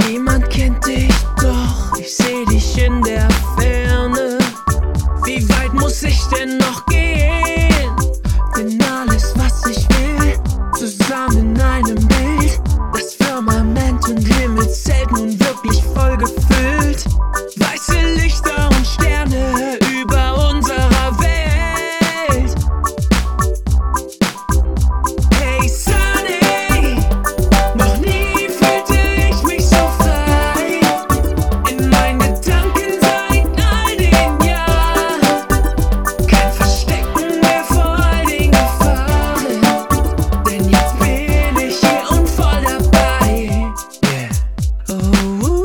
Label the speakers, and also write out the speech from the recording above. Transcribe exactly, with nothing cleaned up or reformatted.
Speaker 1: Niemand kennt dich, doch ich seh dich in der Ferne. Wie weit muss ich denn noch gehen?